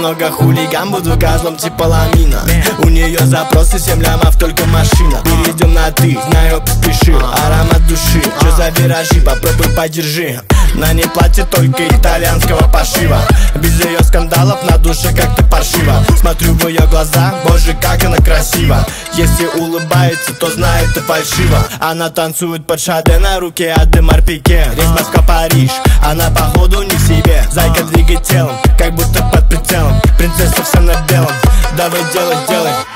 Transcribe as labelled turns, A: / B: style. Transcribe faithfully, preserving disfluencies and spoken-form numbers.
A: много хулиган, буду козлом типа ламина. У нее запросы семь лямов, только машина. Перейдем на ты, знаю, поспешил. Аромат души, чё за виражи, попробуй подержи. На ней платье только итальянского пошива. Без ее скандалов на душе как-то паршиво. Смотрю в ее глаза, боже, как она красива. Если улыбается, то знает, это фальшиво. Она танцует под шаде на руке от Демар Пике. Рейс Москва-Париж, она походу не в себе. Зайка двигает телом, как будто под прицелом. Принцесса вся на белом, давай делай, делай.